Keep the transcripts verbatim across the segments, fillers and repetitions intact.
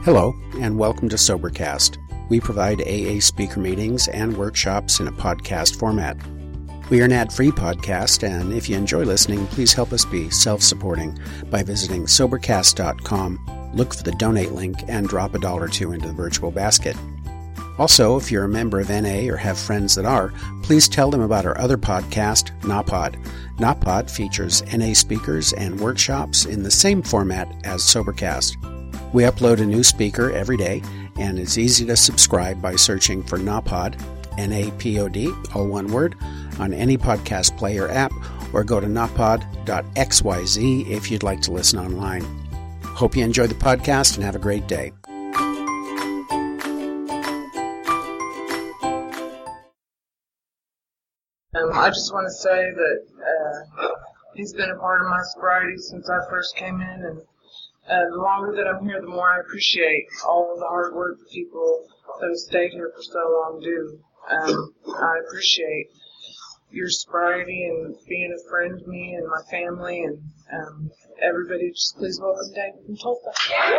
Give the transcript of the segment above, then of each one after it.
Hello, and welcome to Sobercast. We provide A A speaker meetings and workshops in a podcast format. We are an ad-free podcast, and if you enjoy listening, please help us be self-supporting by visiting Sobercast dot com, look for the donate link, and drop a dollar or two into the virtual basket. Also, if you're a member of N A or have friends that are, please tell them about our other podcast, NAPOD. NAPOD features N A speakers and workshops in the same format as Sobercast. We upload a new speaker every day, and it's easy to subscribe by searching for NAPOD, N A P O D, all one word, on any podcast player app, or go to napod dot x y z if you'd like to listen online. Hope you enjoy the podcast and have a great day. Um, I just want to say that uh, he's been a part of my sobriety since I first came in, and uh, the longer that I'm here, the more I appreciate all of the hard work the people that have stayed here for so long do. Um, I appreciate your sobriety and being a friend to me and my family, and um, everybody. Just please welcome David from Tulsa.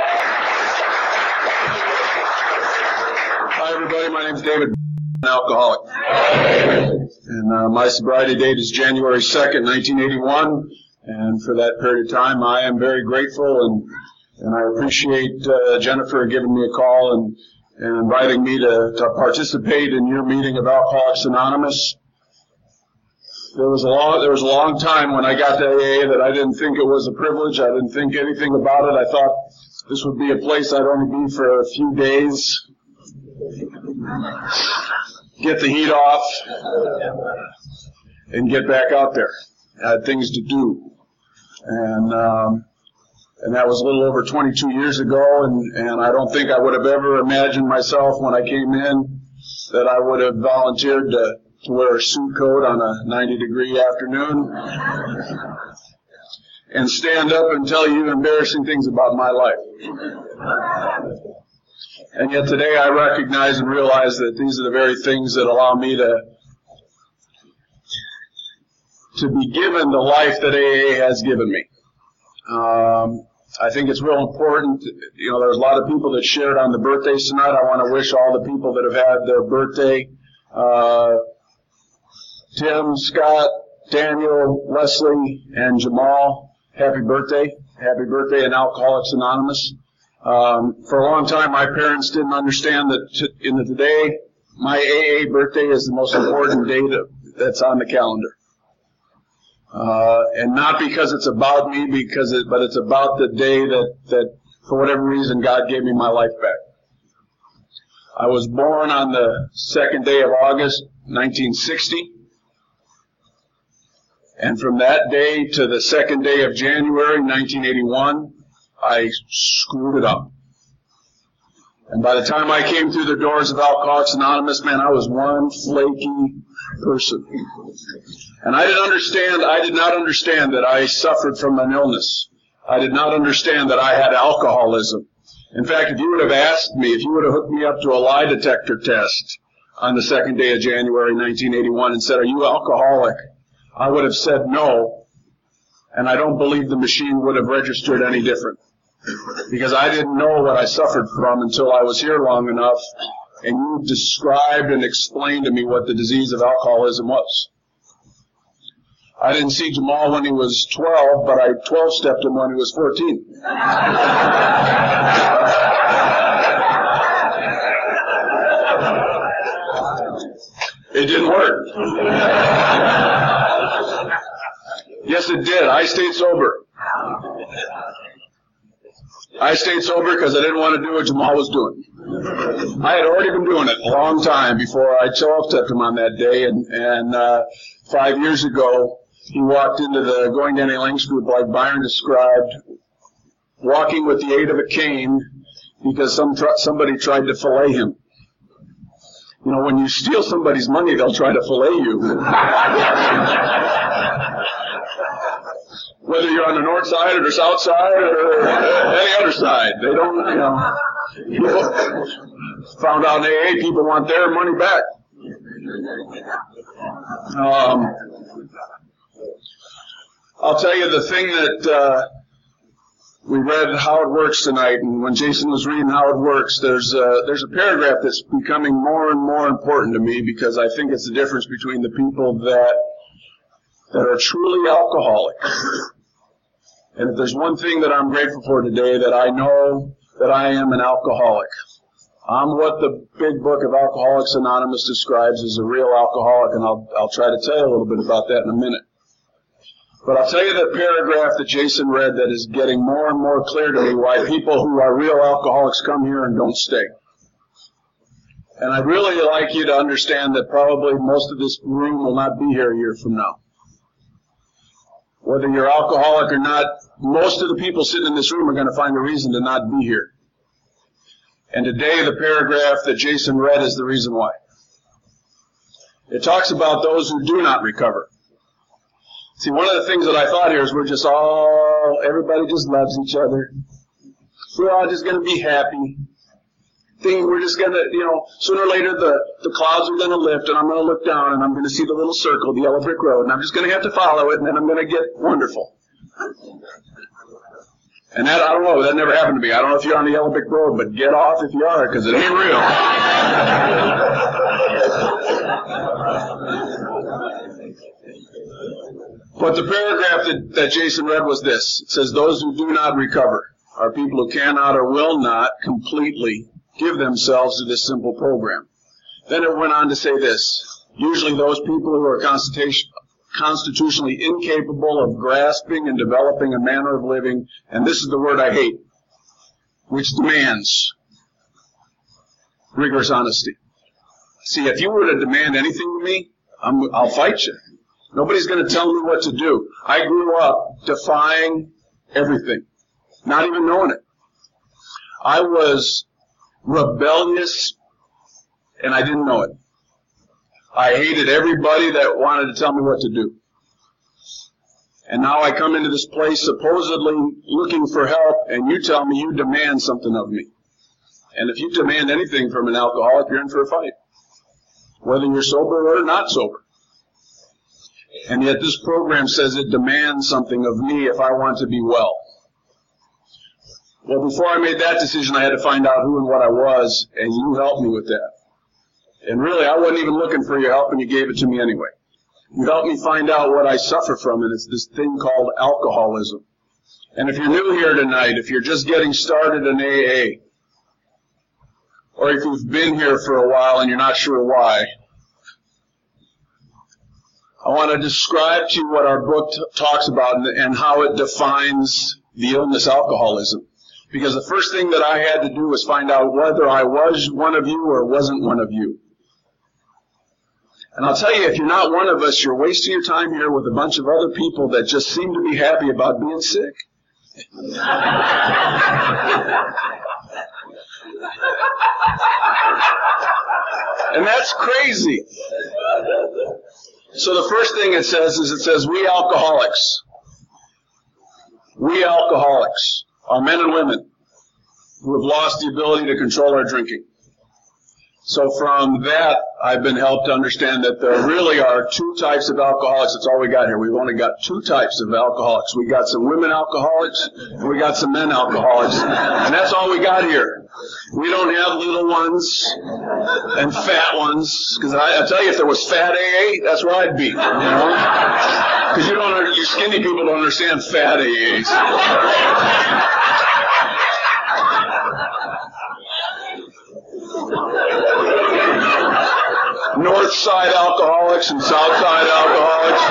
Hi, everybody. My name's David. An alcoholic. And uh, my sobriety date is January second, nineteen eighty-one. And for that period of time, I am very grateful, and and I appreciate uh, Jennifer giving me a call and, and inviting me to, to participate in your meeting of Alcoholics Anonymous. There was a long, there was a long time when I got to A A that I didn't think it was a privilege. I didn't think anything about it. I thought this would be a place I'd only be for a few days. Get the heat off, and get back out there. I had things to do. And um, and that was a little over twenty-two years ago, and, and I don't think I would have ever imagined myself when I came in that I would have volunteered to, to wear a suit coat on a ninety degree afternoon and stand up and tell you embarrassing things about my life. And yet today I recognize and realize that these are the very things that allow me to to be given the life that A A has given me. Um, I think it's real important. You know, there's a lot of people that shared on the birthdays tonight. I want to wish all the people that have had their birthday, uh, Tim, Scott, Daniel, Leslie, and Jamal, happy birthday. Happy birthday in Alcoholics Anonymous. Um, for a long time, my parents didn't understand that t- in the today, my A A birthday is the most important day to, that's on the calendar. Uh, and not because it's about me, because it, but it's about the day that, that, for whatever reason, God gave me my life back. I was born on the second day of August, nineteen sixty. And from that day to the second day of January, nineteen eighty-one, I screwed it up. And by the time I came through the doors of Alcoholics Anonymous, man, I was one flaky person. And I didn't understand, I did not understand that I suffered from an illness. I did not understand that I had alcoholism. In fact, if you would have asked me, if you would have hooked me up to a lie detector test on the second day of January nineteen eighty-one and said, "Are you alcoholic?" I would have said no. And I don't believe the machine would have registered any different. Because I didn't know what I suffered from until I was here long enough, and you described and explained to me what the disease of alcoholism was. I didn't see Jamal when he was twelve, but I twelve-stepped him when he was fourteen. It didn't work. Yes, it did. I stayed sober. I stayed sober because I didn't want to do what Jamal was doing. I had already been doing it a long time before I twelve-stepped him on that day, and, and uh, five years ago, he walked into the Going to N A Links group like Byron described, walking with the aid of a cane because some tr- somebody tried to fillet him. You know, when you steal somebody's money, they'll try to fillet you. Whether you're on the north side or the south side or any other side. They don't, you know. People found out in A A people want their money back. Um, I'll tell you the thing that uh, we read How It Works tonight, and when Jason was reading How It Works, there's a, there's a paragraph that's becoming more and more important to me because I think it's the difference between the people that that are truly alcoholic. And if there's one thing that I'm grateful for today, that I know that I am an alcoholic. I'm what the big book of Alcoholics Anonymous describes as a real alcoholic, and I'll, I'll try to tell you a little bit about that in a minute. But I'll tell you that paragraph that Jason read that is getting more and more clear to me why people who are real alcoholics come here and don't stay. And I'd really like you to understand that probably most of this room will not be here a year from now. Whether you're alcoholic or not, most of the people sitting in this room are going to find a reason to not be here. And today the paragraph that Jason read is the reason why. It talks about those who do not recover. See, one of the things that I thought here is we're just all, everybody just loves each other. We're all just going to be happy. Thing, we're just going to, you know, sooner or later the, the clouds are going to lift and I'm going to look down and I'm going to see the little circle, the yellow brick road, and I'm just going to have to follow it and then I'm going to get wonderful. And that, I don't know, that never happened to me. I don't know if you're on the yellow brick road, but get off if you are, because it ain't real. But the paragraph that, that Jason read was this. It says, those who do not recover are people who cannot or will not completely give themselves to this simple program. Then it went on to say this. Usually those people who are constitutionally incapable of grasping and developing a manner of living, and this is the word I hate, which demands rigorous honesty. See, if you were to demand anything to me, I'm, I'll fight you. Nobody's going to tell me what to do. I grew up defying everything, not even knowing it. I was rebellious, and I didn't know it. I hated everybody that wanted to tell me what to do. And now I come into this place supposedly looking for help, and you tell me you demand something of me. And if you demand anything from an alcoholic, you're in for a fight, whether you're sober or not sober. And yet this program says it demands something of me if I want to be well. Well, before I made that decision, I had to find out who and what I was, and you helped me with that. And really, I wasn't even looking for your help, and you gave it to me anyway. You helped me find out what I suffer from, and it's this thing called alcoholism. And if you're new here tonight, if you're just getting started in A A, or if you've been here for a while and you're not sure why, I want to describe to you what our book t- talks about and, and how it defines the illness alcoholism. Because the first thing that I had to do was find out whether I was one of you or wasn't one of you. And I'll tell you, if you're not one of us, you're wasting your time here with a bunch of other people that just seem to be happy about being sick. And that's crazy. So the first thing it says is it says, we alcoholics, we alcoholics are men and women who have lost the ability to control our drinking. So from that, I've been helped to understand that there really are two types of alcoholics. That's all we got here. We've only got two types of alcoholics. We got some women alcoholics, and we got some men alcoholics. And that's all we got here. We don't have little ones and fat ones. Because I, I tell you, if there was fat A A, that's where I'd be. You know? Because you don't, you skinny people don't understand fat A As. North side alcoholics and south side alcoholics.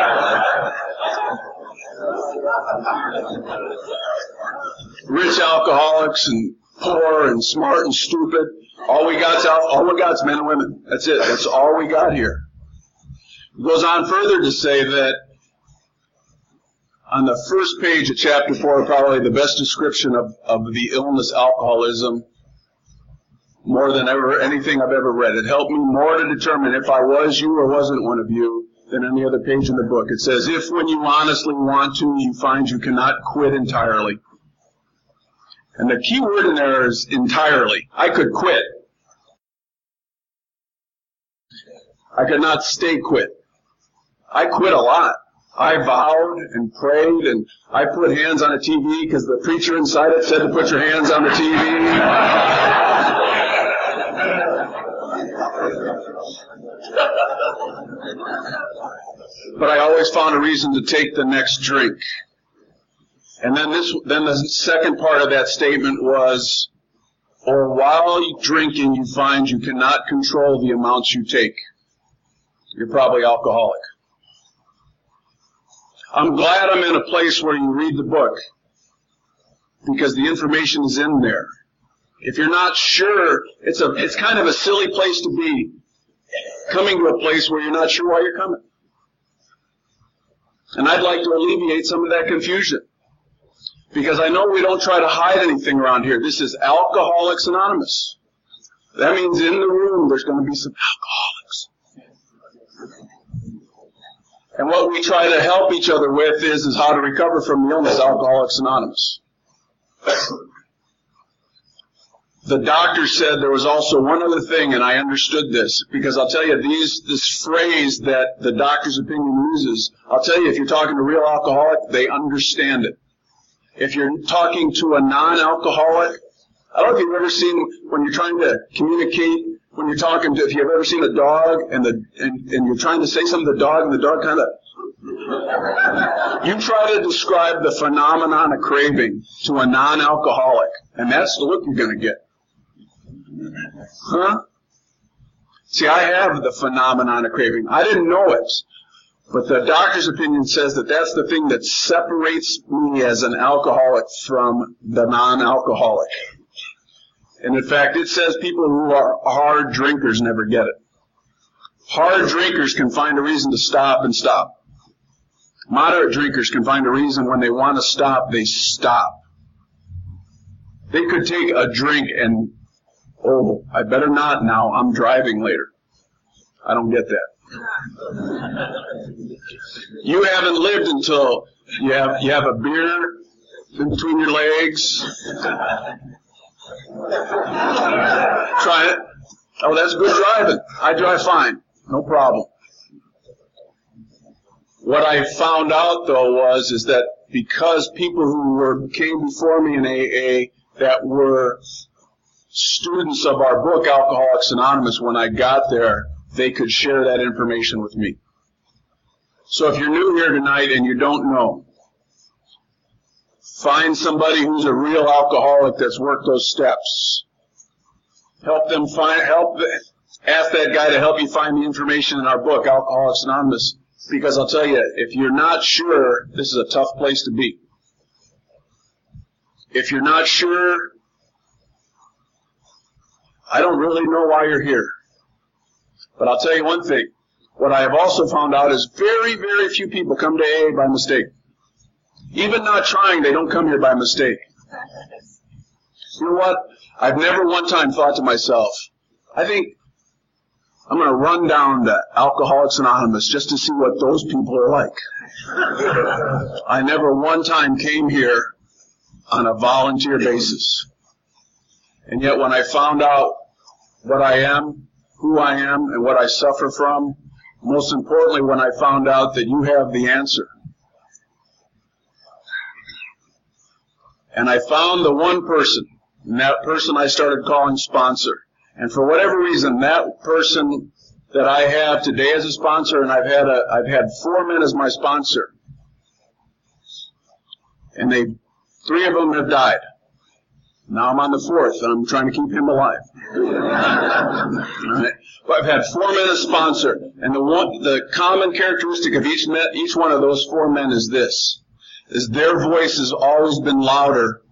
Rich alcoholics and poor and smart and stupid. All we got's all we got's men and women. That's it. That's all we got here. It goes on further to say that on the first page of chapter four, probably the best description of, of the illness alcoholism, more than ever anything I've ever read. It helped me more to determine if I was you or wasn't one of you than any other page in the book. It says, if when you honestly want to, you find you cannot quit entirely. And the key word in there is entirely. I could quit. I could not stay quit. I quit a lot. I vowed and prayed, and I put hands on a T V because the preacher inside it said to put your hands on the T V. But I always found a reason to take the next drink. And then this, then the second part of that statement was, or while drinking you find you cannot control the amounts you take, you're probably alcoholic. I'm glad I'm in a place where you read the book, because the information is in there. If you're not sure, it's a, it's kind of a silly place to be, coming to a place where you're not sure why you're coming. And I'd like to alleviate some of that confusion, because I know we don't try to hide anything around here. This is Alcoholics Anonymous. That means in the room there's going to be some alcoholics. And what we try to help each other with is, is how to recover from the illness, Alcoholics Anonymous. The doctor said there was also one other thing, and I understood this, because I'll tell you, these, this phrase that the doctor's opinion uses, I'll tell you, if you're talking to a real alcoholic, they understand it. If you're talking to a non-alcoholic, I don't know if you've ever seen, when you're trying to communicate, when you're talking to, if you've ever seen a dog and the and, and you're trying to say something to the dog and the dog kind of, you try to describe the phenomenon of craving to a non-alcoholic, and that's the look you're going to get. Huh? See, I have the phenomenon of craving. I didn't know it, but the doctor's opinion says that that's the thing that separates me as an alcoholic from the non-alcoholic. And in fact, it says people who are hard drinkers never get it. Hard drinkers can find a reason to stop and stop. Moderate drinkers can find a reason when they want to stop, they stop. They could take a drink and, oh, I better not now, I'm driving later. I don't get that. You haven't lived until you have, you have a beer in between your legs. Try it. Oh, that's good driving. I drive fine. No problem. What I found out, though, was is that because people who were came before me in A A that were students of our book, Alcoholics Anonymous, when I got there, they could share that information with me. So if you're new here tonight and you don't know, find somebody who's a real alcoholic that's worked those steps. Help them find, help, ask that guy to help you find the information in our book, Alcoholics Anonymous. Because I'll tell you, if you're not sure, this is a tough place to be. If you're not sure, I don't really know why you're here. But I'll tell you one thing. What I have also found out is very, very few people come to A A by mistake. Even not trying, they don't come here by mistake. You know what? I've never one time thought to myself, I think I'm going to run down to Alcoholics Anonymous just to see what those people are like. I never one time came here on a volunteer basis. And yet when I found out what I am, who I am, and what I suffer from, most importantly when I found out that you have the answer. And I found the one person, and that person I started calling sponsor. And for whatever reason, that person that I have today as a sponsor, and I've had a, I've had four men as my sponsor, and they, three of them have died. Now I'm on the fourth, and I'm trying to keep him alive. All right. But I've had four men as sponsor, and the one, the common characteristic of each men, each one of those four men is this: is their voice has always been louder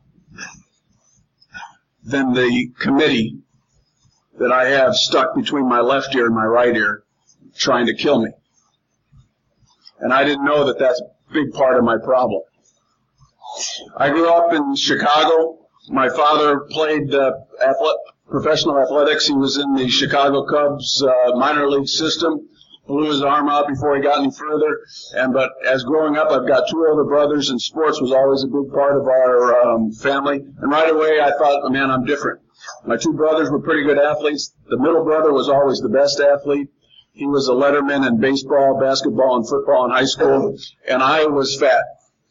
than the committee that I have stuck between my left ear and my right ear trying to kill me. And I didn't know that that's a big part of my problem. I grew up in Chicago. My father played uh, athletic, professional athletics. He was in the Chicago Cubs uh, minor league system. Blew his arm out before he got any further. And but as growing up, I've got two older brothers, and sports was always a big part of our um, family. And right away, I thought, oh, man, I'm different. My two brothers were pretty good athletes. The middle brother was always the best athlete. He was a letterman in baseball, basketball, and football in high school, and I was fat.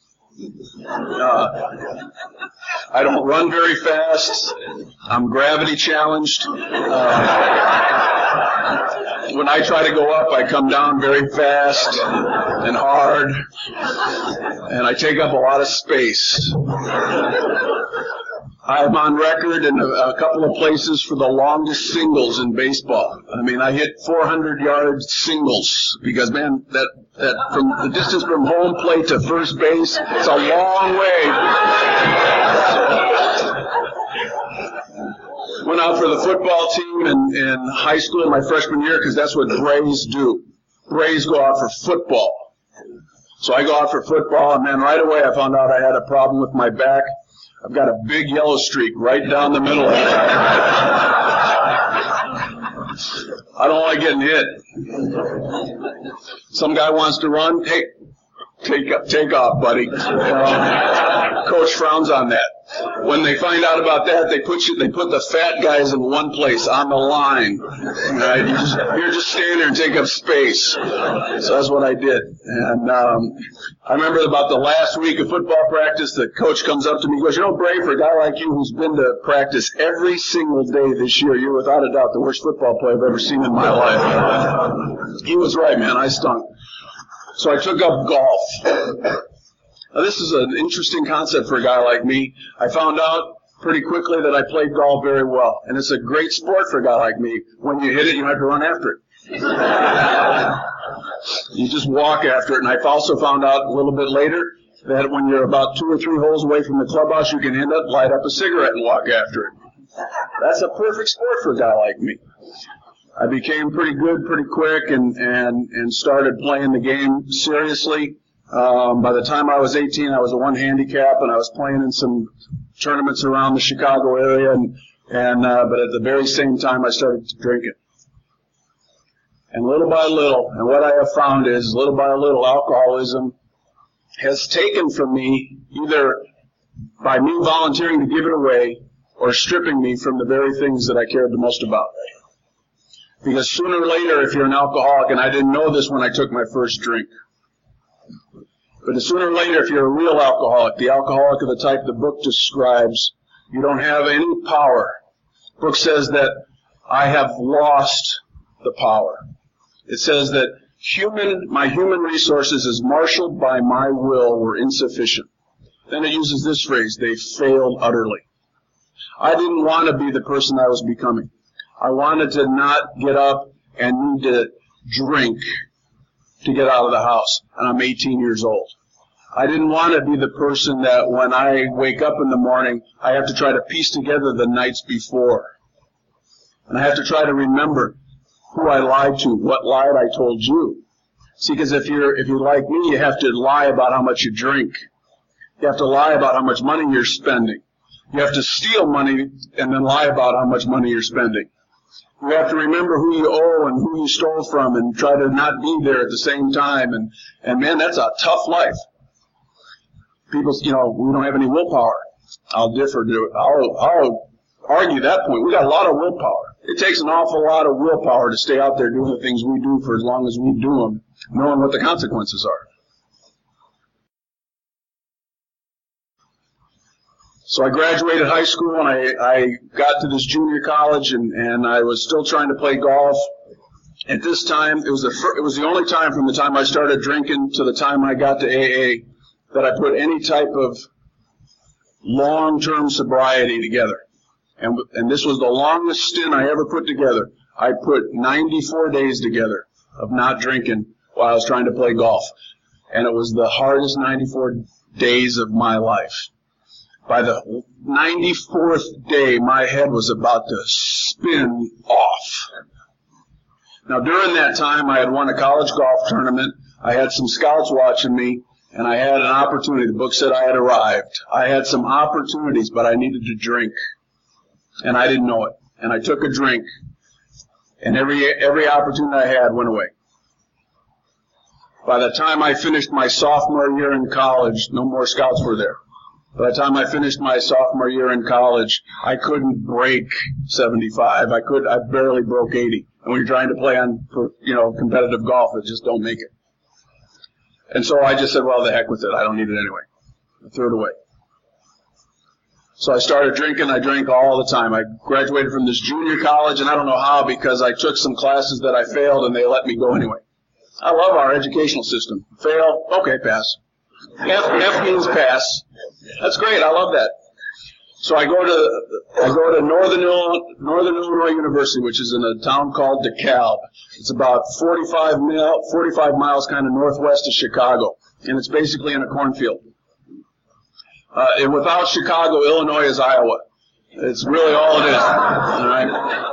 Uh, I don't run very fast. I'm gravity challenged. Uh, when I try to go up, I come down very fast and hard, and I take up a lot of space. I'm on record in a, a couple of places for the longest singles in baseball. I mean, I hit four hundred yard singles because, man, that, that from the distance from home plate to first base, it's a long way. Went out for the football team in, in high school my freshman year because that's what Braves do. Braves go out for football. So I go out for football, and then right away I found out I had a problem with my back. I've got a big yellow streak right down the middle of it. I don't like getting hit. Some guy wants to run, hey, take up, take off, buddy. Um, coach frowns on that. When they find out about that, they put you, they put the fat guys in one place on the line. Right? You just, you're just stand there and take up space. So that's what I did. And um, I remember about the last week of football practice, the coach comes up to me and goes, you know, Bray, for a guy like you who's been to practice every single day this year, you're without a doubt the worst football player I've ever seen in my life. He was right, man. I stunk. So I took up golf. Now, this is an interesting concept for a guy like me. I found out pretty quickly that I played golf very well. And it's a great sport for a guy like me. When you hit it, you don't have to run after it. You just walk after it. And I've also found out a little bit later that when you're about two or three holes away from the clubhouse, you can end up, light up a cigarette and walk after it. That's a perfect sport for a guy like me. I became pretty good pretty quick and, and, and started playing the game seriously. Um, by the time I was eighteen, I was a one handicap, and I was playing in some tournaments around the Chicago area, and, and uh, but at the very same time, I started drinking. And little by little, and what I have found is, little by little, alcoholism has taken from me, either by me volunteering to give it away, or stripping me from the very things that I cared the most about. Because sooner or later, if you're an alcoholic, and I didn't know this when I took my first drink, but sooner or later, if you're a real alcoholic, the alcoholic of the type the book describes, you don't have any power. The book says that I have lost the power. It says that human, my human resources as marshaled by my will were insufficient. Then it uses this phrase, they failed utterly. I didn't want to be the person I was becoming. I wanted to not get up and need to drink to get out of the house, and I'm eighteen years old. I didn't want to be the person that when I wake up in the morning, I have to try to piece together the nights before. And I have to try to remember who I lied to, what lie I told you. See, because if you're, if you're like me, you have to lie about how much you drink. You have to lie about how much money you're spending. You have to steal money and then lie about how much money you're spending. You have to remember who you owe and who you stole from and try to not be there at the same time. And, and man, that's a tough life. People, you know, we don't have any willpower. I'll differ to it. I'll, I'll argue that point. We got a lot of willpower. It takes an awful lot of willpower to stay out there doing the things we do for as long as we do them, knowing what the consequences are. So I graduated high school and I, I got to this junior college and, and I was still trying to play golf. At this time, it was the fir- it was the only time from the time I started drinking to the time I got to A A that I put any type of long-term sobriety together. And, and this was the longest stint I ever put together. I put ninety-four days together of not drinking while I was trying to play golf. And it was the hardest ninety-four days of my life. By the ninety-fourth day, my head was about to spin off. Now, during that time, I had won a college golf tournament. I had some scouts watching me, and I had an opportunity. The book said I had arrived. I had some opportunities, but I needed to drink, and I didn't know it. And I took a drink, and every every opportunity I had went away. By the time I finished my sophomore year in college, no more scouts were there. By the time I finished my sophomore year in college, I couldn't break seventy-five. I could, I barely broke eighty. And when you're trying to play on, you know, competitive golf, it just don't make it. And so I just said, well, the heck with it. I don't need it anyway. I threw it away. So I started drinking. I drank all the time. I graduated from this junior college, and I don't know how, because I took some classes that I failed, and they let me go anyway. I love our educational system. Fail, okay, pass. F, F means pass. That's great. I love that. So I go to I go to Northern Illinois, Northern Illinois University, which is in a town called DeKalb. It's about forty-five, mil, forty-five miles kind of northwest of Chicago, and it's basically in a cornfield. Uh, and without Chicago, Illinois is Iowa. It's really all it is. All right?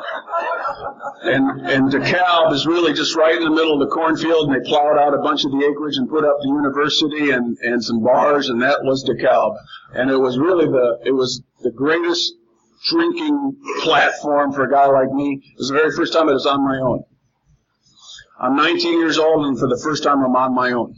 And, and DeKalb is really just right in the middle of the cornfield, and they plowed out a bunch of the acreage and put up the university and, and some bars, and that was DeKalb. And it was really the, it was the greatest drinking platform for a guy like me. It was the very first time I was on my own. I'm nineteen years old, and for the first time I'm on my own.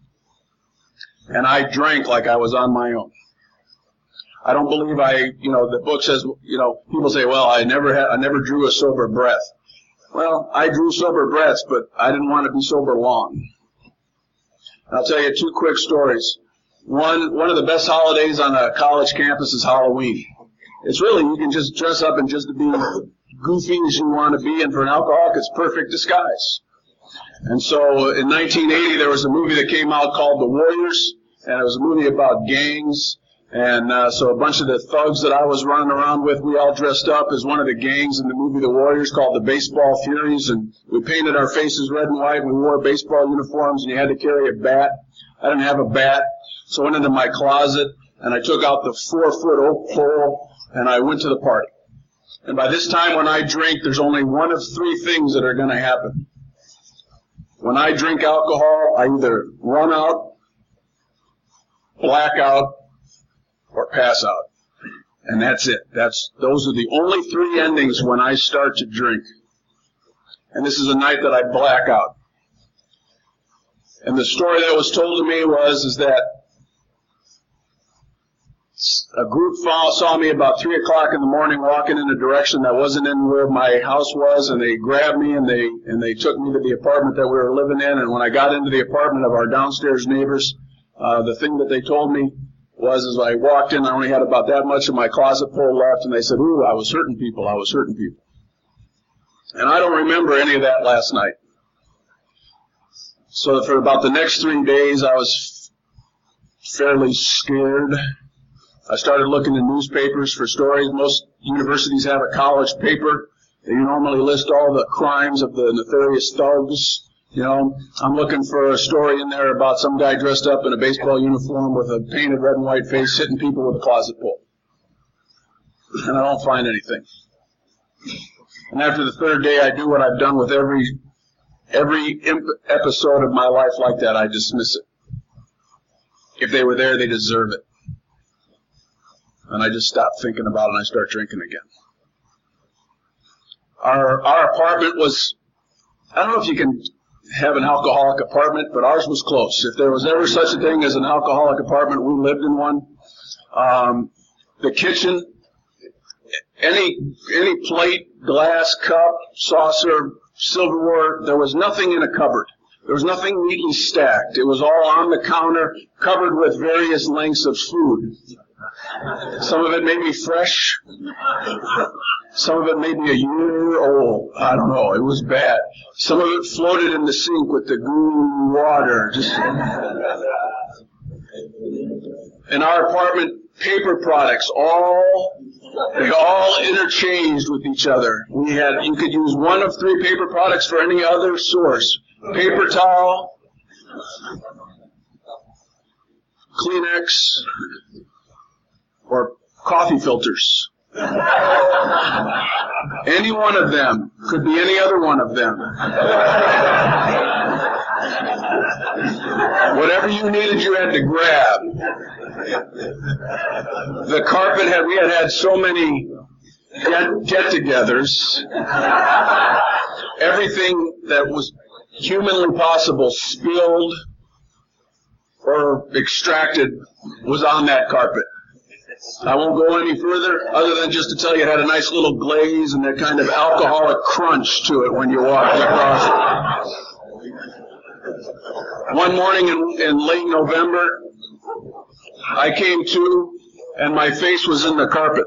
And I drank like I was on my own. I don't believe I, you know, the book says, you know, people say, well, I never had, I never drew a sober breath. Well, I drew sober breaths, but I didn't want to be sober long. I'll tell you two quick stories. One, one of the best holidays on a college campus is Halloween. It's really, you can just dress up and just be goofy as you want to be, and for an alcoholic, it's perfect disguise. And so in nineteen eighty, there was a movie that came out called The Warriors, and it was a movie about gangs. And uh, so a bunch of the thugs that I was running around with, we all dressed up as one of the gangs in the movie The Warriors called the Baseball Furies, and we painted our faces red and white, and we wore baseball uniforms, and you had to carry a bat. I didn't have a bat, so I went into my closet, and I took out the four-foot oak pole, and I went to the party. And by this time when I drink, there's only one of three things that are going to happen. When I drink alcohol, I either run out, black out, or pass out. And that's it. That's, those are the only three endings when I start to drink. And this is a night that I black out. And the story that was told to me was, is that a group saw me about three o'clock in the morning walking in a direction that wasn't in where my house was, and they grabbed me and they, and they took me to the apartment that we were living in. And when I got into the apartment of our downstairs neighbors, uh, the thing that they told me was, as I walked in, I only had about that much of my closet full left, and they said, ooh, I was hurting people, I was hurting people. And I don't remember any of that last night. So for about the next three days, I was fairly scared. I started looking in newspapers for stories. Most universities have a college paper. They normally list all the crimes of the nefarious thugs. You know, I'm looking for a story in there about some guy dressed up in a baseball uniform with a painted red and white face hitting people with a closet pole. And I don't find anything. And after the third day, I do what I've done with every every imp- episode of my life like that. I dismiss it. If they were there, they deserve it. And I just stop thinking about it and I start drinking again. Our our apartment was, I don't know if you can have an alcoholic apartment, but ours was close. If there was ever such a thing as an alcoholic apartment, we lived in one. Um, the kitchen, any any plate, glass, cup, saucer, silverware, there was nothing in a cupboard. There was nothing neatly stacked. It was all on the counter, covered with various lengths of food. Some of it may be fresh. Some of it may be a year old. I don't know. It was bad. Some of it floated in the sink with the gooey water. Just in our apartment, paper products, all they all interchanged with each other. We had you could use one of three paper products for any other source: paper towel, Kleenex, or coffee filters. Any one of them could be any other one of them. Whatever you needed, you had to grab. The carpet had, we had had so many get, get-togethers. Everything that was humanly possible spilled or extracted was on that carpet. I won't go any further other than just to tell you it had a nice little glaze and that kind of alcoholic crunch to it when you walked across it. One morning in, in late November, I came to and my face was in the carpet.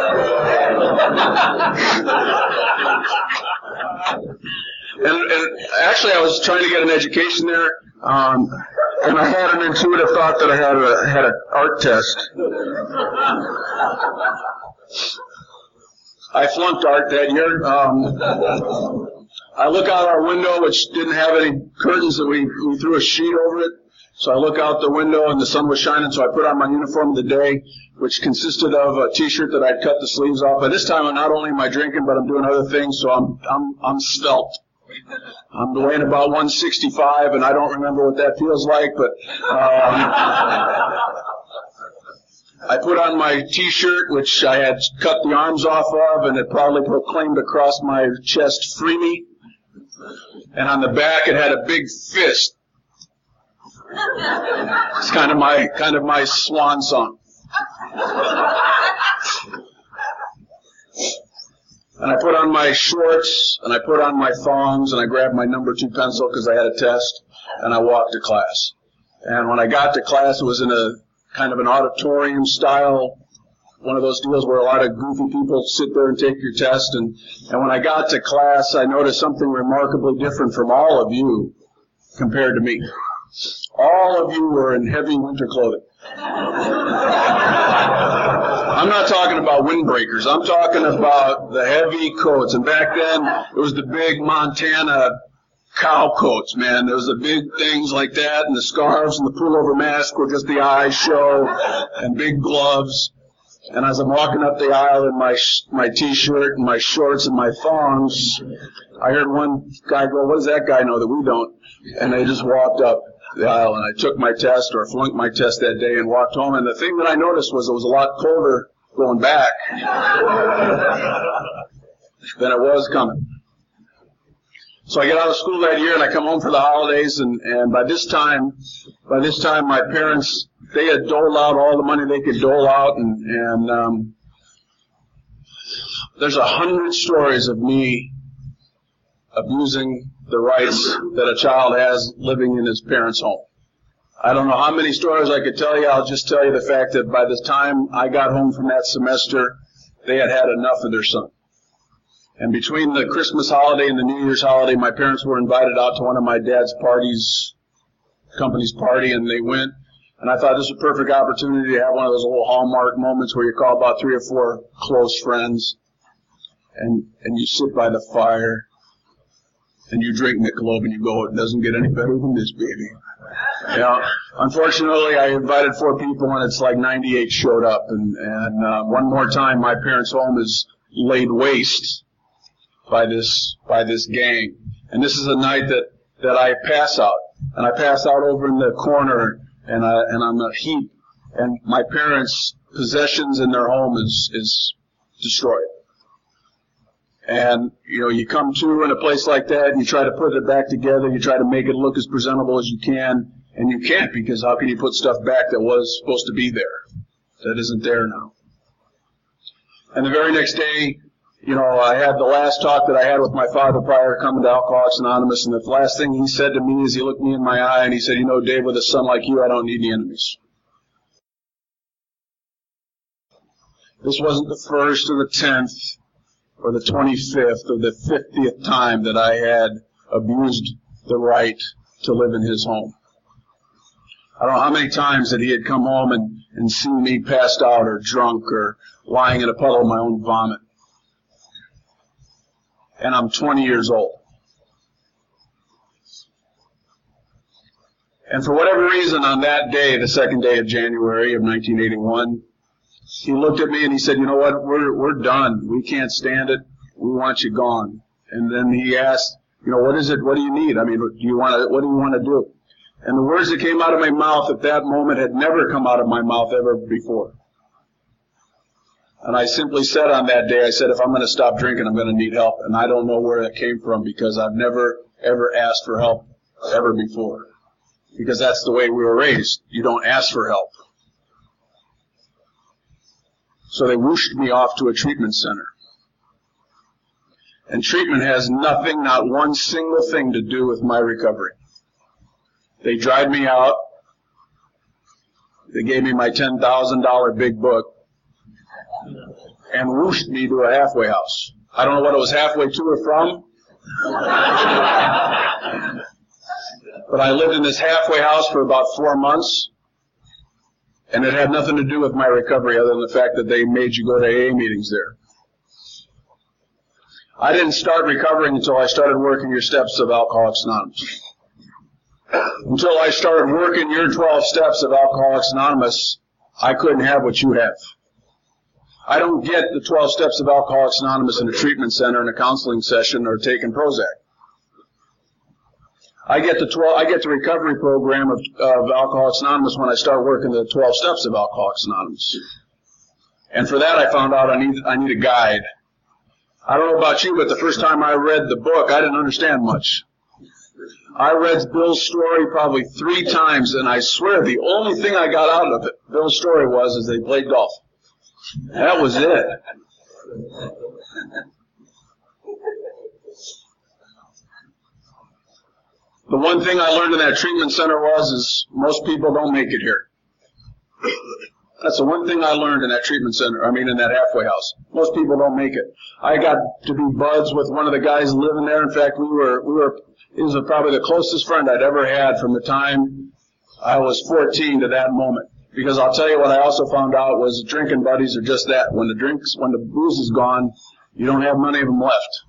and, and actually I was trying to get an education there. Um, And I had an intuitive thought that I had a had an art test. I flunked art that year. Um, I look out our window, which didn't have any curtains, that we, we threw a sheet over it. So I look out the window, and the sun was shining, so I put on my uniform of the day, which consisted of a T-shirt that I'd cut the sleeves off. By this time, I'm not only am I drinking, but I'm doing other things, so I'm I'm I'm svelte. I'm weighing about one sixty-five, and I don't remember what that feels like, but um, I put on my T-shirt, which I had cut the arms off of, and it proudly proclaimed across my chest, "Free me." And on the back, it had a big fist. It's kind of my kind of my swan song. And I put on my shorts, and I put on my thongs, and I grabbed my number two pencil because I had a test, and I walked to class. And when I got to class, it was in a kind of an auditorium style, one of those deals where a lot of goofy people sit there and take your test. And, and when I got to class, I noticed something remarkably different from all of you compared to me. All of you were in heavy winter clothing. I'm not talking about windbreakers. I'm talking about the heavy coats. And back then, it was the big Montana cow coats, man. There was the big things like that, and the scarves and the pullover mask where just the eyes show, and big gloves. And as I'm walking up the aisle in my my T-shirt and my shorts and my thongs, I heard one guy go, "What does that guy know that we don't?" And they just walked up the aisle, and I took my test, or flunked my test that day, and walked home. And the thing that I noticed was it was a lot colder going back than it was coming. So I get out of school that year, and I come home for the holidays, and, and by this time, by this time, my parents, they had doled out all the money they could dole out, and, and um, there's a hundred stories of me abusing the rights that a child has living in his parents' home. I don't know how many stories I could tell you. I'll just tell you the fact that by the time I got home from that semester, they had had enough of their son. And between the Christmas holiday and the New Year's holiday, my parents were invited out to one of my dad's parties, company's party, and they went. And I thought this was a perfect opportunity to have one of those little Hallmark moments where you call about three or four close friends, and, and you sit by the fire, and you drink Michelob, and you go, "It doesn't get any better than this, baby." You know, unfortunately, I invited four people, and it's like ninety-eight showed up. And, and uh, one more time, my parents' home is laid waste by this by this gang. And this is a night that, that I pass out. And I pass out over in the corner, and, I, and I'm a heap. And my parents' possessions in their home is, is destroyed. And, you know, you come to in a place like that, and you try to put it back together, you try to make it look as presentable as you can, and you can't, because how can you put stuff back that was supposed to be there, that isn't there now? And the very next day, you know, I had the last talk that I had with my father prior to coming to Alcoholics Anonymous, and the last thing he said to me is he looked me in my eye, and he said, "You know, Dave, with a son like you, I don't need any enemies." This wasn't the first or the tenth, or the twenty-fifth, or the fiftieth time that I had abused the right to live in his home. I don't know how many times that he had come home and, and seen me passed out or drunk or lying in a puddle of my own vomit. And I'm twenty years old. And for whatever reason, on that day, the second day of January of nineteen eighty-one, he looked at me and he said, "You know what, we're, we're done. We can't stand it. We want you gone." And then he asked, "You know, what is it, what do you need? I mean, do you want to, what do you want to do?" And the words that came out of my mouth at that moment had never come out of my mouth ever before. And I simply said on that day, I said, if I'm going to stop drinking, I'm going to need help. And I don't know where that came from, because I've never, ever asked for help ever before. Because that's the way we were raised. You don't ask for help. So they whooshed me off to a treatment center. And treatment has nothing, not one single thing to do with my recovery. They dried me out. They gave me my ten thousand dollars big book and whooshed me to a halfway house. I don't know what it was halfway to or from, but I lived in this halfway house for about four months, and it had nothing to do with my recovery other than the fact that they made you go to A A meetings there. I didn't start recovering until I started working your steps of Alcoholics Anonymous. Until I started working your twelve steps of Alcoholics Anonymous, I couldn't have what you have. I don't get the twelve steps of Alcoholics Anonymous in a treatment center, in a counseling session, or taking Prozac. I get the twelve, I get the recovery program of, of Alcoholics Anonymous when I start working the twelve steps of Alcoholics Anonymous. And for that, I found out I need I need a guide. I don't know about you, but the first time I read the book, I didn't understand much. I read Bill's story probably three times, and I swear the only thing I got out of it, Bill's story was, is they played golf. That was it. The one thing I learned in that treatment center was, is most people don't make it here. That's the one thing I learned in that treatment center, I mean in that halfway house. Most people don't make it. I got to be buds with one of the guys living there. In fact, we were, we were, he was probably the closest friend I'd ever had from the time I was fourteen to that moment. Because I'll tell you what I also found out was drinking buddies are just that. When the drinks, when the booze is gone, you don't have many of them left.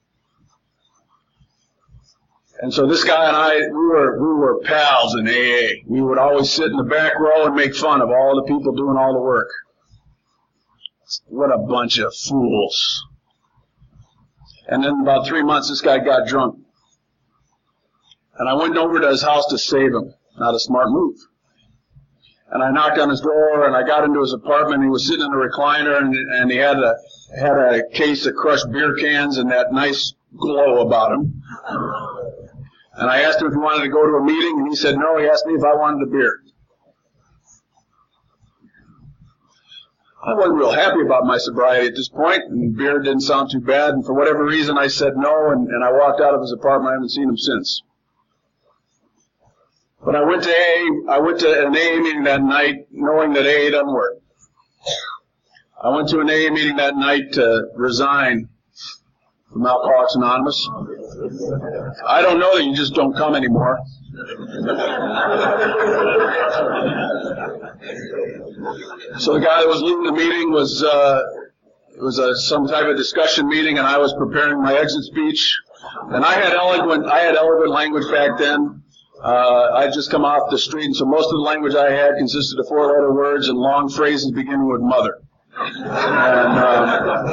And so this guy and I, we were, we were pals in A A. We would always sit in the back row and make fun of all the people doing all the work. What a bunch of fools. And then about three months, this guy got drunk. And I went over to his house to save him. Not a smart move. And I knocked on his door, and I got into his apartment. He was sitting in a recliner, and, and he had a, had a case of crushed beer cans and that nice glow about him. And I asked him if he wanted to go to a meeting, and he said no. He asked me if I wanted a beer. I wasn't real happy about my sobriety at this point, and beer didn't sound too bad. And for whatever reason, I said no, and, and I walked out of his apartment. I haven't seen him since. But I went to A A, I went to an A A meeting that night knowing that A A doesn't work. I went to an A A meeting that night to resign from Alcoholics Anonymous. I don't know that you just don't come anymore. So the guy that was leading the meeting was, uh, it was a, some type of discussion meeting, and I was preparing my exit speech. And I had eloquent, I had eloquent language back then. Uh, I'd just come off the street, and so most of the language I had consisted of four-letter words and long phrases beginning with mother. And, um,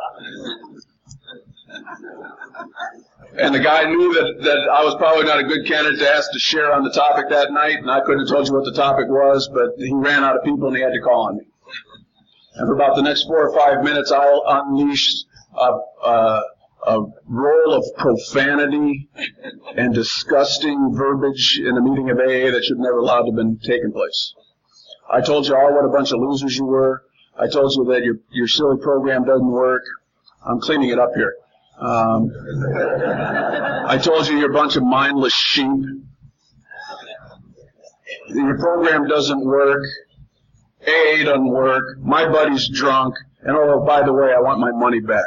and the guy knew that, that I was probably not a good candidate to ask to share on the topic that night, and I couldn't have told you what the topic was, but he ran out of people and he had to call on me. And for about the next four or five minutes, I'll unleash a, a, a roll of profanity and disgusting verbiage in a meeting of A A that should never allowed to have been taken place. I told you all what a bunch of losers you were. I told you that your, your silly program doesn't work. I'm cleaning it up here. Um, I told you you're a bunch of mindless sheep. Your program doesn't work. A A doesn't work. My buddy's drunk. And oh, by the way, I want my money back.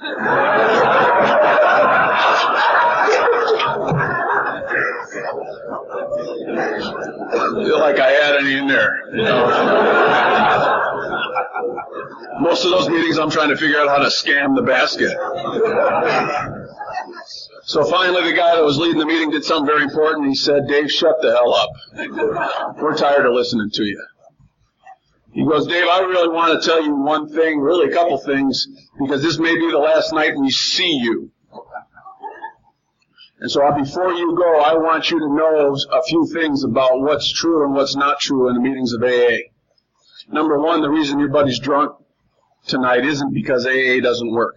I feel like I had any in there. You know? Most of those meetings I'm trying to figure out how to scam the basket. So finally the guy that was leading the meeting did something very important. He said, Dave, shut the hell up. We're tired of listening to you. He goes, Dave, I really want to tell you one thing, really a couple things, because this may be the last night we see you. And so before you go, I want you to know a few things about what's true and what's not true in the meetings of A A. Number one, the reason your buddy's drunk tonight isn't because A A doesn't work.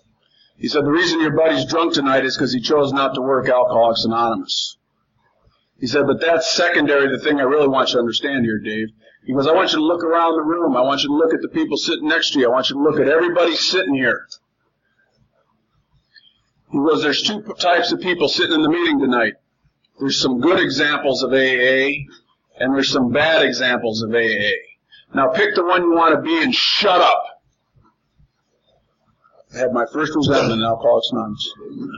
He said the reason your buddy's drunk tonight is because he chose not to work Alcoholics Anonymous. He said, but that's secondary to the thing I really want you to understand here, Dave. He goes, I want you to look around the room. I want you to look at the people sitting next to you. I want you to look at everybody sitting here. He goes, there's two types of people sitting in the meeting tonight. There's some good examples of A A, and there's some bad examples of A A. Now pick the one you want to be and shut up. I had my first resentment in Alcoholics Anonymous.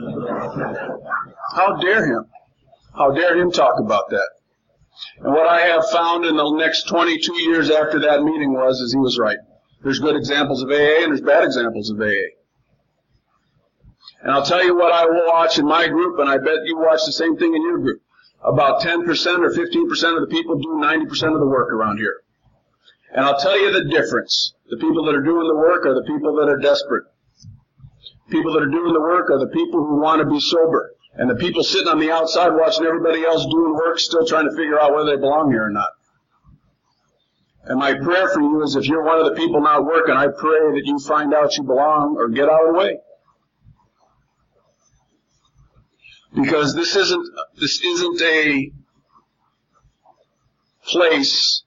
How dare him? How dare him talk about that? And what I have found in the next twenty-two years after that meeting was, is he was right. There's good examples of A A and there's bad examples of A A. And I'll tell you what I will watch in my group, and I bet you watch the same thing in your group. About ten percent or fifteen percent of the people do ninety percent of the work around here. And I'll tell you the difference. The people that are doing the work are the people that are desperate. People that are doing the work are the people who want to be sober. And the people sitting on the outside watching everybody else doing work, still trying to figure out whether they belong here or not. And my prayer for you is if you're one of the people not working, I pray that you find out you belong or get out of the way. Because this isn't, this isn't a place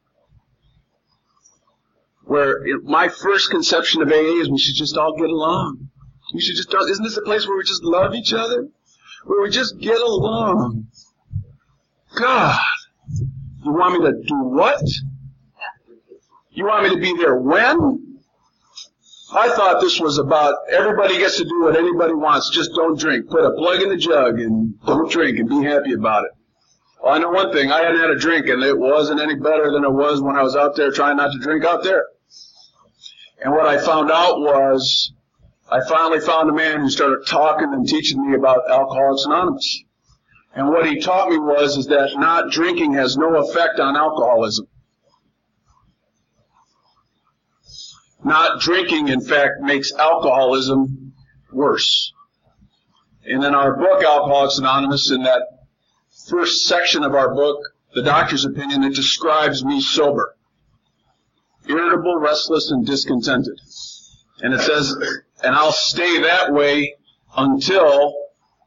where it, my first conception of A A is we should just all get along. We should just, isn't this a place where we just love each other? Where we just get along? God, you want me to do what? You want me to be there when? I thought this was about everybody gets to do what anybody wants, just don't drink. Put a plug in the jug and don't drink and be happy about it. Well, I know one thing, I hadn't had a drink and it wasn't any better than it was when I was out there trying not to drink out there. And what I found out was, I finally found a man who started talking and teaching me about Alcoholics Anonymous. And what he taught me was is that not drinking has no effect on alcoholism. Not drinking, in fact, makes alcoholism worse. And in our book, Alcoholics Anonymous, in that first section of our book, The Doctor's Opinion, it describes me sober. Irritable, restless, and discontented. And it says, and I'll stay that way until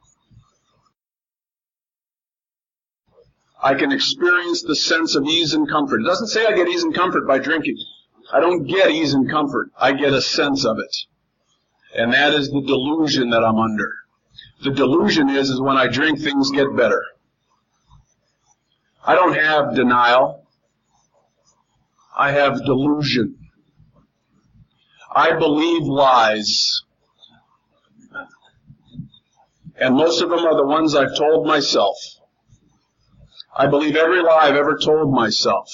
I can experience the sense of ease and comfort. It doesn't say I get ease and comfort by drinking. I don't get ease and comfort. I get a sense of it. And that is the delusion that I'm under. The delusion is, is when I drink, things get better. I don't have denial. I have delusion. I believe lies. And most of them are the ones I've told myself. I believe every lie I've ever told myself.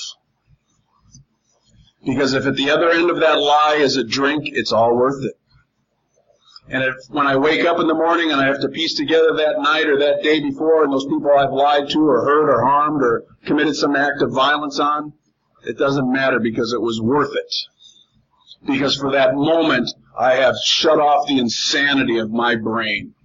Because if at the other end of that lie is a drink, it's all worth it. And if when I wake up in the morning and I have to piece together that night or that day before and those people I've lied to or hurt or harmed or committed some act of violence on, it doesn't matter because it was worth it. Because for that moment, I have shut off the insanity of my brain.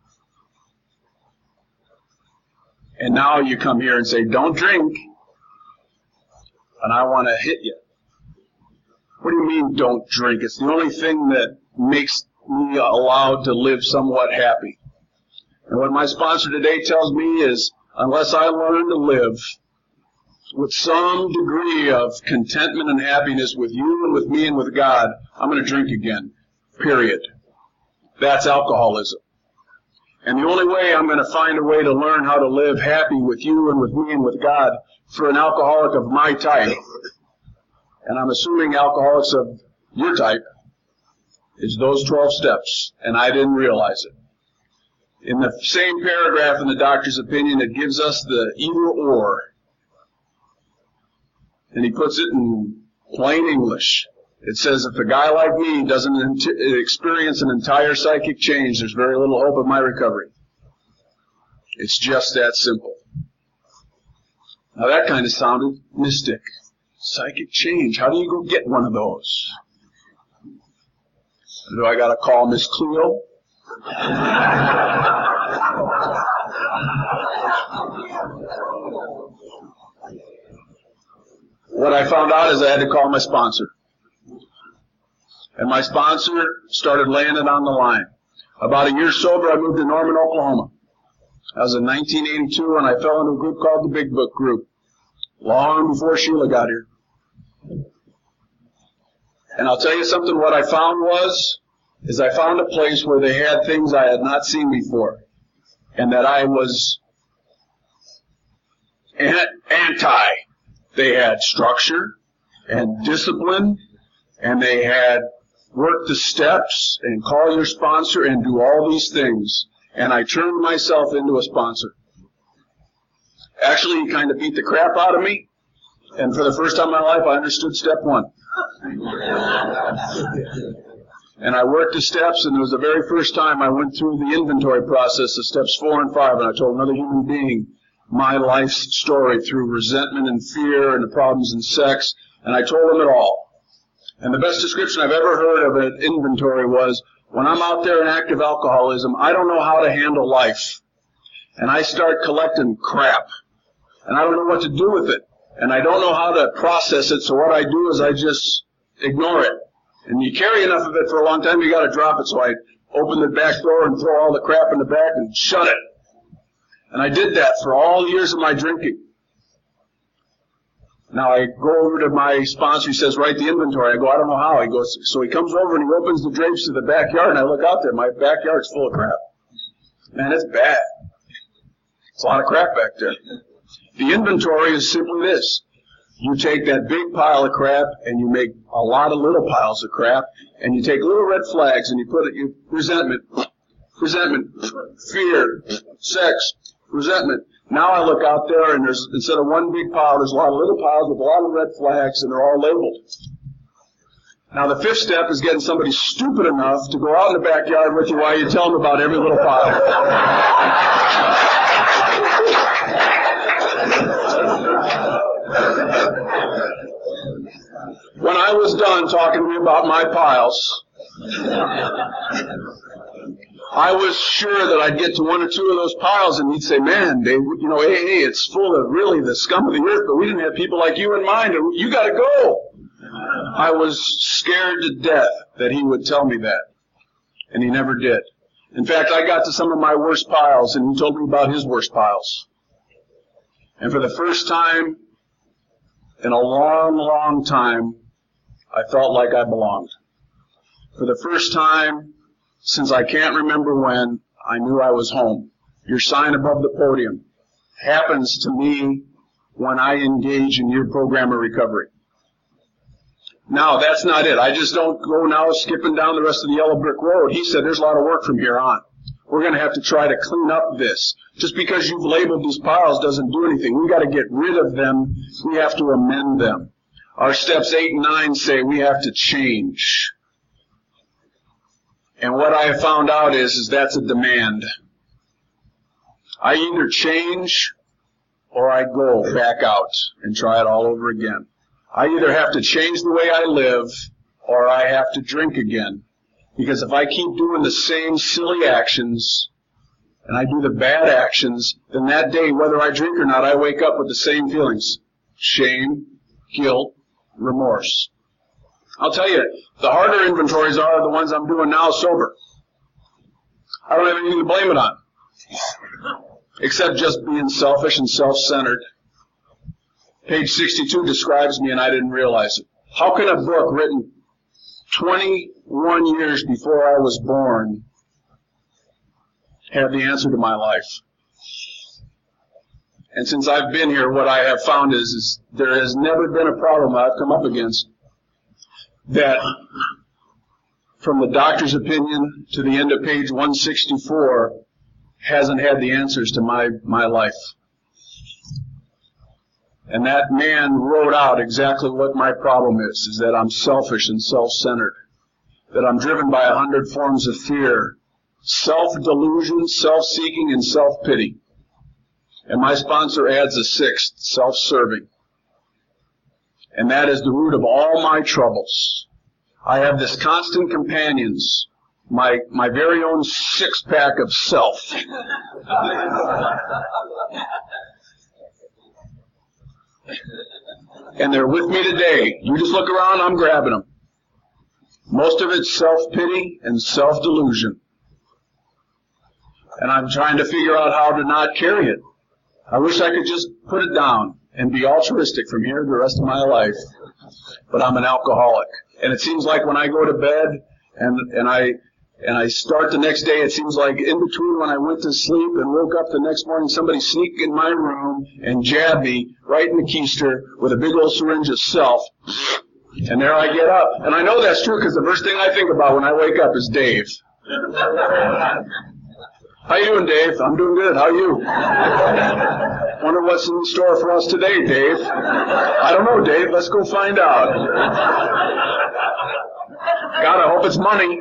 And now you come here and say, don't drink. And I want to hit you. What do you mean, don't drink? It's the only thing that makes me allowed to live somewhat happy. And what my sponsor today tells me is, unless I learn to live with some degree of contentment and happiness with you and with me and with God, I'm going to drink again. Period. That's alcoholism. And the only way I'm going to find a way to learn how to live happy with you and with me and with God for an alcoholic of my type, and I'm assuming alcoholics of your type, is those twelve steps, and I didn't realize it. In the same paragraph in the doctor's opinion, it gives us the either or. And he puts it in plain English. It says, if a guy like me doesn't ent- experience an entire psychic change, there's very little hope of my recovery. It's just that simple. Now that kind of sounded mystic. Psychic change. How do you go get one of those? Do I got to call Miss Cleo? What I found out is I had to call my sponsor. And my sponsor started laying it on the line. About a year sober, I moved to Norman, Oklahoma. I was in nineteen eighty-two, and I fell into a group called the Big Book Group, long before Sheila got here. And I'll tell you something, what I found was, is I found a place where they had things I had not seen before, and that I was anti. They had structure and discipline, and they had work the steps and call your sponsor and do all these things. And I turned myself into a sponsor. Actually, he kind of beat the crap out of me, and for the first time in my life, I understood step one. And I worked the steps, and it was the very first time I went through the inventory process of steps four and five, and I told another human being my life's story through resentment and fear and the problems in sex, and I told them it all. And the best description I've ever heard of an inventory was, when I'm out there in active alcoholism, I don't know how to handle life. And I start collecting crap. And I don't know what to do with it. And I don't know how to process it, so what I do is I just ignore it. And you carry enough of it for a long time, you gotta drop it. So I open the back door and throw all the crap in the back and shut it. And I did that for all years of my drinking. Now I go over to my sponsor, he says, write the inventory. I go, I don't know how. He goes, so he comes over and he opens the drapes to the backyard, and I look out there. My backyard's full of crap. Man, it's bad. It's a lot of crap back there. The inventory is simply this. You take that big pile of crap and you make a lot of little piles of crap, and you take little red flags and you put it, you, resentment, resentment, fear, sex, resentment. Now I look out there, and there's, instead of one big pile, there's a lot of little piles with a lot of red flags, and they're all labeled. Now the fifth step is getting somebody stupid enough to go out in the backyard with you while you tell them about every little pile. When I was done talking to me about my piles, I was sure that I'd get to one or two of those piles, and he'd say, man, Dave, you know, A A, it's full of really the scum of the earth, but we didn't have people like you in mind, and you got to go. I was scared to death that he would tell me that, and he never did. In fact, I got to some of my worst piles, and he told me about his worst piles. And for the first time in a long, long time, I felt like I belonged. For the first time since I can't remember when, I knew I was home. Your sign above the podium happens to me when I engage in your program of recovery. Now, that's not it. I just don't go now skipping down the rest of the yellow brick road. He said there's a lot of work from here on. We're going to have to try to clean up this. Just because you've labeled these piles doesn't do anything. We've got to get rid of them. We have to amend them. Our steps eight and nine say we have to change. And what I have found out is, is that's a demand. I either change or I go back out and try it all over again. I either have to change the way I live or I have to drink again. Because if I keep doing the same silly actions and I do the bad actions, then that day, whether I drink or not, I wake up with the same feelings. Shame, guilt, remorse. I'll tell you, the harder inventories are the ones I'm doing now sober. I don't have anything to blame it on, except just being selfish and self-centered. Page sixty-two describes me, and I didn't realize it. How can a book written twenty-one years before I was born have the answer to my life? And since I've been here, what I have found is, is there has never been a problem I've come up against that, from the doctor's opinion to the end of page one sixty-four, hasn't had the answers to my, my life. And that man wrote out exactly what my problem is, is that I'm selfish and self-centered, that I'm driven by a hundred forms of fear, self-delusion, self-seeking, and self-pity. And my sponsor adds a sixth, self-serving. And that is the root of all my troubles. I have this constant companions, my, my very own six-pack of self. And they're with me today. You just look around, I'm grabbing them. Most of it's self-pity and self-delusion. And I'm trying to figure out how to not carry it. I wish I could just put it down and be altruistic from here the rest of my life. But I'm an alcoholic. And it seems like when I go to bed and, and I, and I start the next day, it seems like in between when I went to sleep and woke up the next morning, somebody sneaked in my room and jabbed me right in the keister with a big old syringe of self. And there I get up. And I know that's true because the first thing I think about when I wake up is Dave. How you doing, Dave? I'm doing good. How are you? Wonder what's in store for us today, Dave. I don't know, Dave. Let's go find out. God, I hope it's money.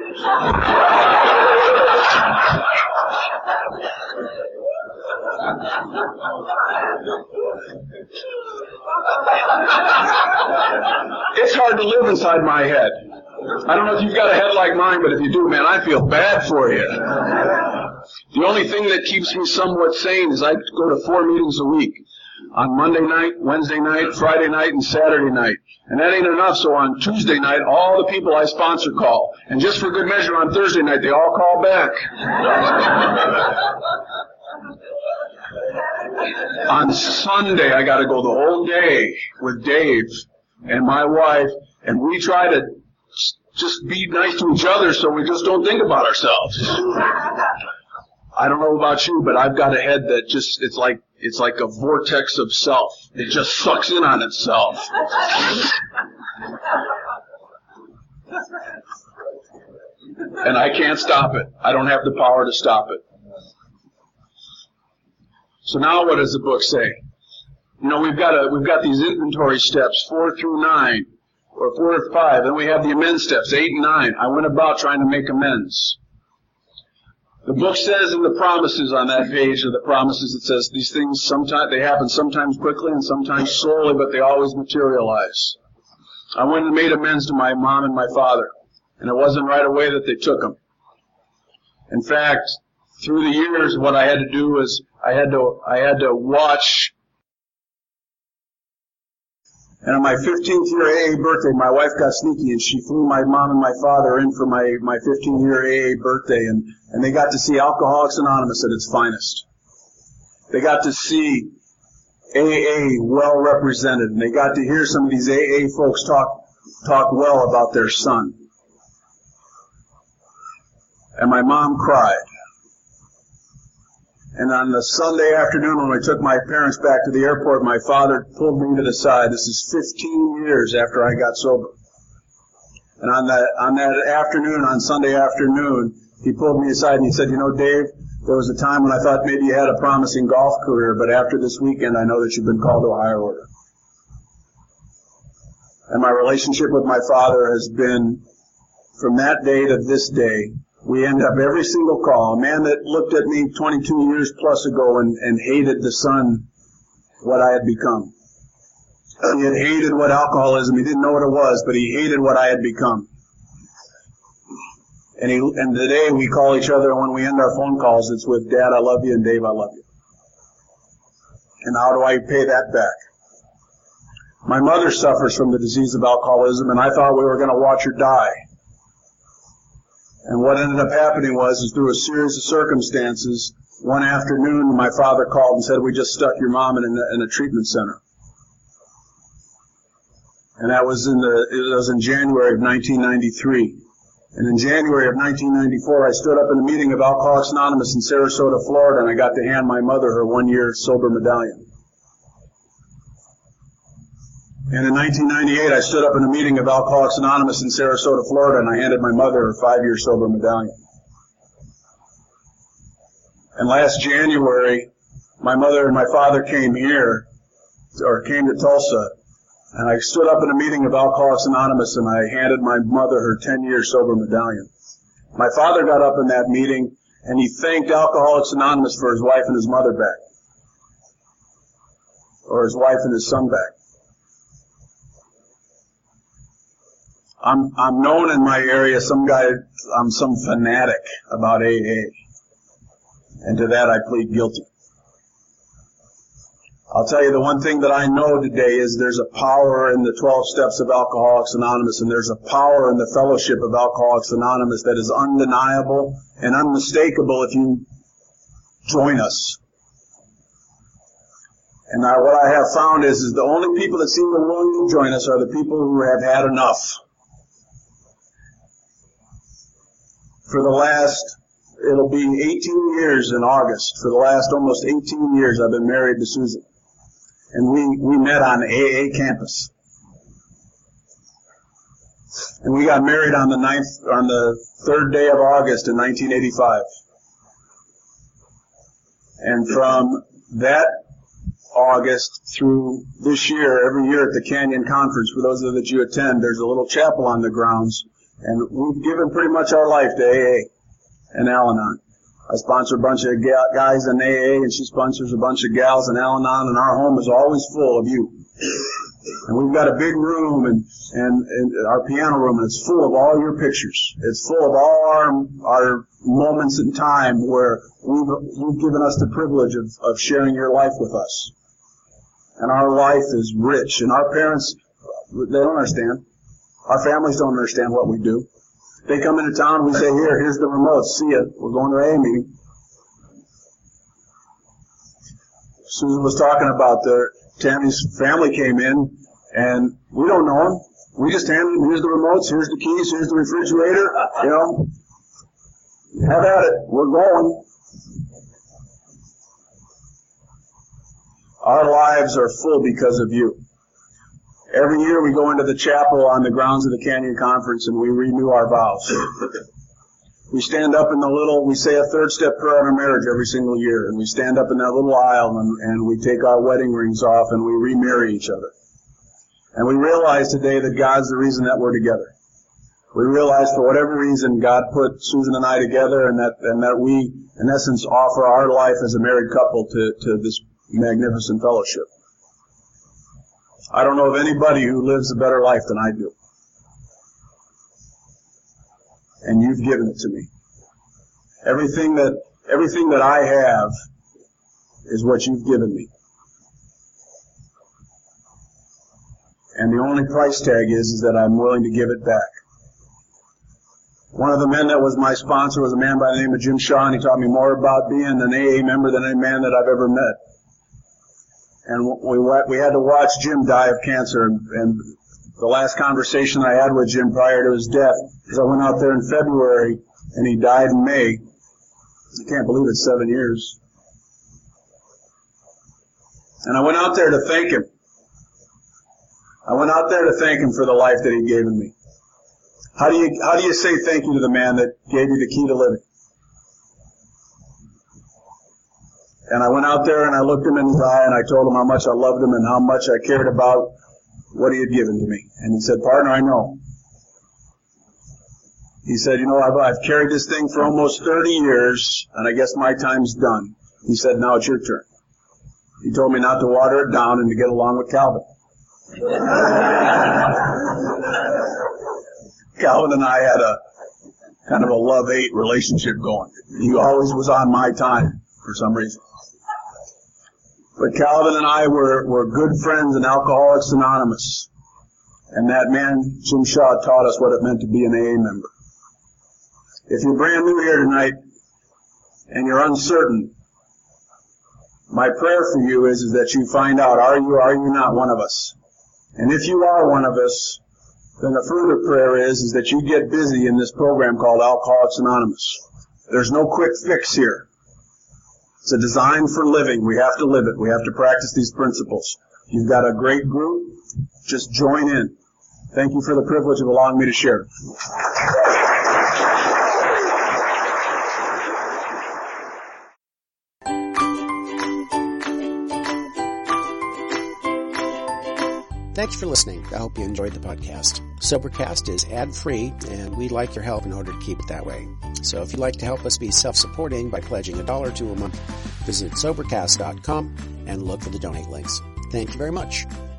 It's hard to live inside my head. I don't know if you've got a head like mine, but if you do, man, I feel bad for you. The only thing that keeps me somewhat sane is I go to four meetings a week. On Monday night, Wednesday night, Friday night, and Saturday night. And that ain't enough, so on Tuesday night, all the people I sponsor call. And just for good measure, on Thursday night, they all call back. On Sunday, I gotta go the whole day with Dave and my wife, and we try to just be nice to each other so we just don't think about ourselves. I don't know about you, but I've got a head that just, it's like, it's like a vortex of self. It just sucks in on itself. And I can't stop it. I don't have the power to stop it. So now what does the book say? You know, we've got a, we've got these inventory steps, four through nine, or four to five. Then we have the amends steps, eight and nine. I went about trying to make amends. The book says in the promises on that page of the promises, it says these things sometimes, they happen sometimes quickly and sometimes slowly, but they always materialize. I went and made amends to my mom and my father, and it wasn't right away that they took them. In fact, through the years, what I had to do is I had to, I had to watch. And on my fifteenth year A A birthday, my wife got sneaky and she flew my mom and my father in for my, my fifteen year A A birthday, and, and they got to see Alcoholics Anonymous at its finest. They got to see A A well represented, and they got to hear some of these A A folks talk, talk well about their son. And my mom cried. And on the Sunday afternoon when we took my parents back to the airport, my father pulled me to the side. This is fifteen years after I got sober. And on that, on that afternoon, on Sunday afternoon, he pulled me aside and he said, you know, Dave, there was a time when I thought maybe you had a promising golf career, but after this weekend, I know that you've been called to a higher order. And my relationship with my father has been, from that day to this day, we end up every single call. A man that looked at me twenty-two years plus ago and, and hated the son, what I had become. He had hated what alcoholism, he didn't know what it was, but he hated what I had become. And he, and today we call each other, and when we end our phone calls, it's with Dad, I love you, and Dave, I love you. And how do I pay that back? My mother suffers from the disease of alcoholism, and I thought we were going to watch her die. And what ended up happening was, is through a series of circumstances, one afternoon my father called and said, we just stuck your mom in a, in a treatment center. And that was in the, it was in January of nineteen ninety-three. And in January of nineteen ninety-four, I stood up in a meeting of Alcoholics Anonymous in Sarasota, Florida, and I got to hand my mother her one-year sober medallion. And in nineteen ninety-eight, I stood up in a meeting of Alcoholics Anonymous in Sarasota, Florida, and I handed my mother her five-year sober medallion. And last January, my mother and my father came here, or came to Tulsa, and I stood up in a meeting of Alcoholics Anonymous, and I handed my mother her ten-year sober medallion. My father got up in that meeting, and he thanked Alcoholics Anonymous for his wife and his mother back, or his wife and his son back. I'm, I'm known in my area, some guy, I'm some fanatic about A A. And to that I plead guilty. I'll tell you the one thing that I know today is there's a power in the twelve steps of Alcoholics Anonymous, and there's a power in the fellowship of Alcoholics Anonymous that is undeniable and unmistakable if you, join us. And I, what I have found is, is the only people that seem willing to join us are the people who have had enough. For the last, it'll be eighteen years in August. For the last almost eighteen years, I've been married to Susan. And we, we met on A A campus. And we got married on the ninth, on the third day of August in nineteen eighty-five. And from that August through this year, every year at the Canyon Conference, for those of you that you attend, there's a little chapel on the grounds. And we've given pretty much our life to A A and Al-Anon. I sponsor a bunch of ga- guys in A A, and she sponsors a bunch of gals in Al-Anon, and our home is always full of you. And we've got a big room and, and, and our piano room, and it's full of all your pictures. It's full of all our, our moments in time where we've, you've given us the privilege of, of sharing your life with us. And our life is rich, and our parents, they don't understand. Our families don't understand what we do. They come into town, we say, here, here's the remote, see ya, we're going to an A A meeting. Susan was talking about the, Tammy's family came in, and we don't know them. We just hand them, here's the remotes, here's the keys, here's the refrigerator, you know. Have at it, we're going. Our lives are full because of you. Every year we go into the chapel on the grounds of the Canyon Conference and we renew our vows. We stand up in the little, we say a third step prayer on our marriage every single year, and we stand up in that little aisle and, and we take our wedding rings off and we remarry each other. And we realize today that God's the reason that we're together. We realize for whatever reason God put Susan and I together, and that, and that we, in essence, offer our life as a married couple to, to this magnificent fellowship. I don't know of anybody who lives a better life than I do. And you've given it to me. Everything that, everything that I have is what you've given me. And the only price tag is, is that I'm willing to give it back. One of the men that was my sponsor was a man by the name of Jim Shaw, and he taught me more about being an A A member than any man that I've ever met. And we we had to watch Jim die of cancer, and, and the last conversation I had with Jim prior to his death, because I went out there in February, and he died in May. I can't believe it's seven years. And I went out there to thank him. I went out there to thank him for the life that he'd given me. How do you, how do you say thank you to the man that gave you the key to living? And I went out there and I looked him in his eye and I told him how much I loved him and how much I cared about what he had given to me. And he said, partner, I know. He said, you know, I've, I've carried this thing for almost thirty years and I guess my time's done. He said, now it's your turn. He told me not to water it down and to get along with Calvin. Calvin and I had a kind of a love-hate relationship going. He always was on my time for some reason. But Calvin and I were, were good friends in Alcoholics Anonymous. And that man, Jim Shaw, taught us what it meant to be an A A member. If you're brand new here tonight and you're uncertain, my prayer for you is, is that you find out, are you or are you not one of us? And if you are one of us, then the further prayer is, is that you get busy in this program called Alcoholics Anonymous. There's no quick fix here. It's a design for living. We have to live it. We have to practice these principles. You've got a great group. Just join in. Thank you for the privilege of allowing me to share. Thanks for listening. I hope you enjoyed the podcast. Sobercast is ad-free, and we'd like your help in order to keep it that way. So if you'd like to help us be self-supporting by pledging a dollar to a month, visit Sobercast dot com and look for the donate links. Thank you very much.